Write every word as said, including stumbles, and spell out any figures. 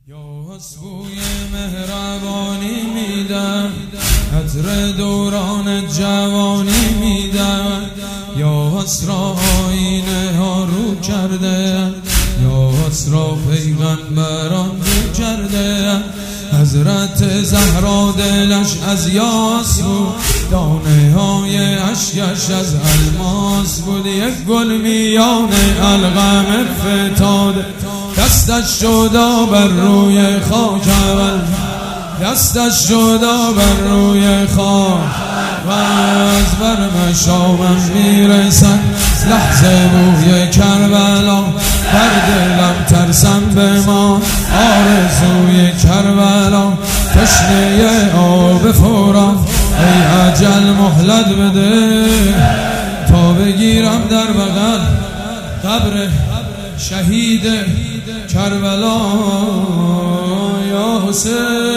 یا بوی مهربانی میدم، عطر دوران جوانی میدم. یا را آینه ها رو کرده، یا را پیغمبران رو کرده. حضرت زهرا دلش از یاس بود، دانه های اشکش از الماس بود. یک گل میان القم فتاده، دستش شدا بر روی خاک اول، دستش شدا بر روی خاک و از بر مشامم میرسن لحظه بوی کربلا. بر دلم ترسم به ما آرزوی کربلا. تشنه آب فوران ای اجل مهلت بده، تا بگیرم در بغل قبر شهید کربلا. یا حسین